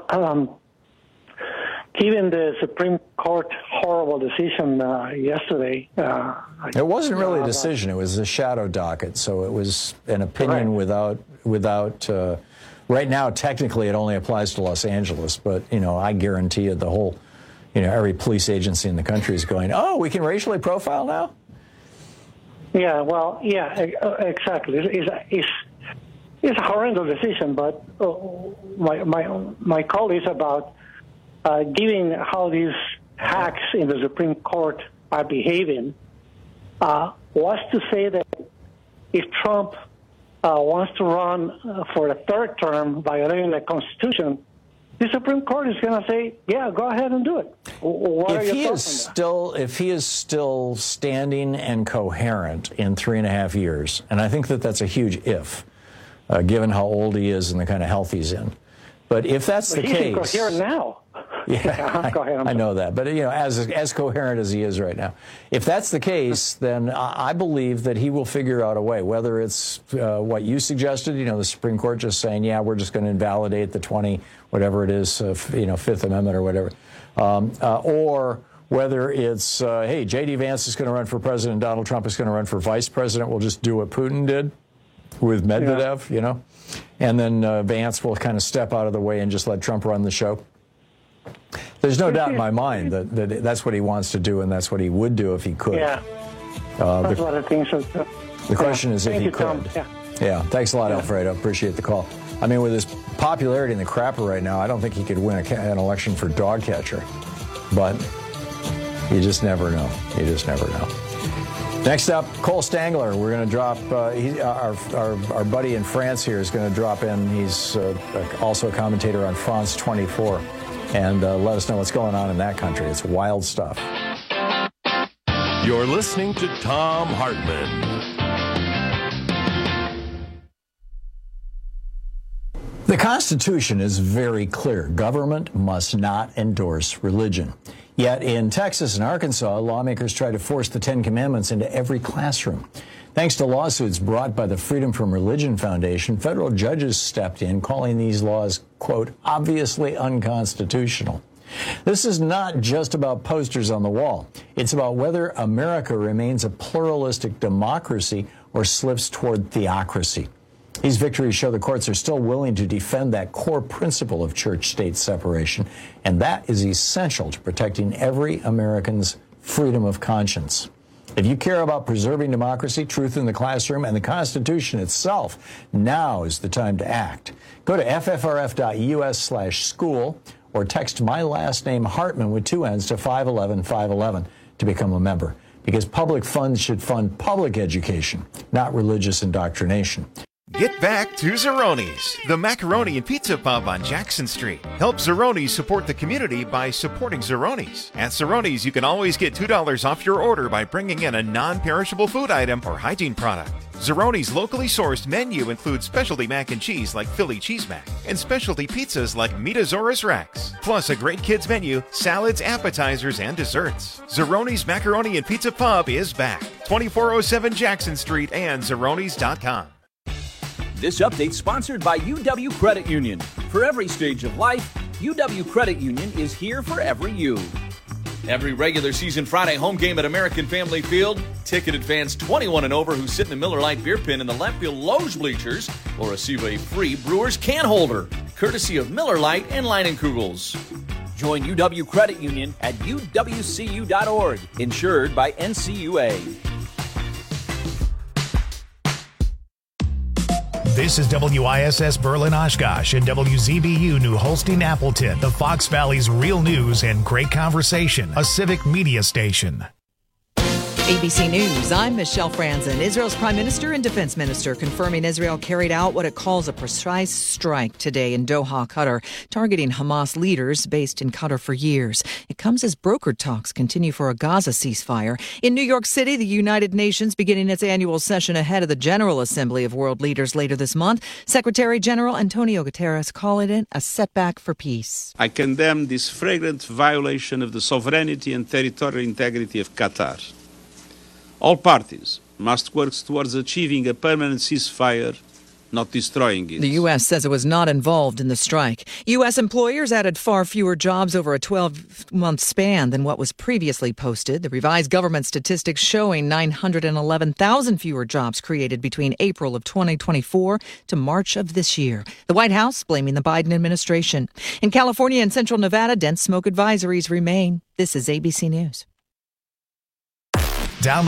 Given the Supreme Court horrible decision yesterday... it wasn't really a decision. It was a shadow docket, so it was an opinion without right now, technically, it only applies to Los Angeles, but, I guarantee you the whole, every police agency in the country is going, oh, we can racially profile now? Yeah, well, exactly. It's a horrendous decision, but my call is about given how these hacks in the Supreme Court are behaving, was to say that if Trump wants to run for a third term violating the Constitution, the Supreme Court is going to say, yeah, go ahead and do it. If he is still standing and coherent in 3.5 years, and I think that's a huge if, given how old he is and the kind of health he's in. But if that's the case... He's coherent now. Yeah, I know that. But, as coherent as he is right now. If that's the case, then I believe that he will figure out a way, whether it's what you suggested, the Supreme Court just saying, yeah, we're just going to invalidate the 20, whatever it is, Fifth Amendment or whatever, or whether it's, hey, J.D. Vance is going to run for president, Donald Trump is going to run for vice president, we'll just do what Putin did with Medvedev, and then Vance will kind of step out of the way and just let Trump run the show. There's no doubt in my mind that that's what he wants to do, and that's what he would do if he could. Yeah, that's what I think so. The question is if he could. Yeah, thanks a lot, Alfredo. Appreciate the call. I mean, with his popularity in the crapper right now, I don't think he could win an election for dog catcher. But you just never know. You just never know. Next up, Cole Stangler. We're going to drop, our buddy in France here is going to drop in. He's also a commentator on France 24. And let us know what's going on in that country. It's wild stuff. You're listening to Thom Hartmann. The Constitution is very clear. Government must not endorse religion. Yet in Texas and Arkansas, lawmakers try to force the Ten Commandments into every classroom. Thanks to lawsuits brought by the Freedom from Religion Foundation, federal judges stepped in, calling these laws, quote, obviously unconstitutional. This is not just about posters on the wall. It's about whether America remains a pluralistic democracy or slips toward theocracy. These victories show the courts are still willing to defend that core principle of church-state separation, and that is essential to protecting every American's freedom of conscience. If you care about preserving democracy, truth in the classroom, and the Constitution itself, now is the time to act. Go to ffrf.us/school or text my last name Hartmann with 2 N's to 511-511 to become a member. Because public funds should fund public education, not religious indoctrination. Get back to Zeroni's, the macaroni and pizza pub on Jackson Street. Help Zeroni's support the community by supporting Zeroni's. At Zeroni's, you can always get $2 off your order by bringing in a non-perishable food item or hygiene product. Zeroni's locally sourced menu includes specialty mac and cheese like Philly Cheese Mac and specialty pizzas like Metasaurus Rex, plus a great kids menu, salads, appetizers, and desserts. Zeroni's Macaroni and Pizza Pub is back. 2407 Jackson Street and Zeronis.com. This update sponsored by UW Credit Union. For every stage of life, UW Credit Union is here for every you. Every regular season Friday home game at American Family Field, ticketed fans 21 and over who sit in the Miller Lite beer pen in the left field Loge bleachers will receive a free Brewers can holder, courtesy of Miller Lite and Leinenkugels. Join UW Credit Union at uwcu.org, insured by NCUA. This is WISS Berlin Oshkosh and WZBU New Holstein Appleton, the Fox Valley's real news and great conversation, a civic media station. ABC News, I'm Michelle Franzen. Israel's Prime Minister and Defense Minister confirming Israel carried out what it calls a precise strike today in Doha, Qatar, targeting Hamas leaders based in Qatar for years. It comes as brokered talks continue for a Gaza ceasefire. In New York City, the United Nations beginning its annual session ahead of the General Assembly of World Leaders later this month. Secretary General Antonio Guterres calling it a setback for peace. I condemn this flagrant violation of the sovereignty and territorial integrity of Qatar. All parties must work towards achieving a permanent ceasefire, not destroying it. The U.S. says it was not involved in the strike. U.S. employers added far fewer jobs over a 12-month span than what was previously posted. The revised government statistics showing 911,000 fewer jobs created between April of 2024 to March of this year. The White House blaming the Biden administration. In California and central Nevada, dense smoke advisories remain. This is ABC News. Download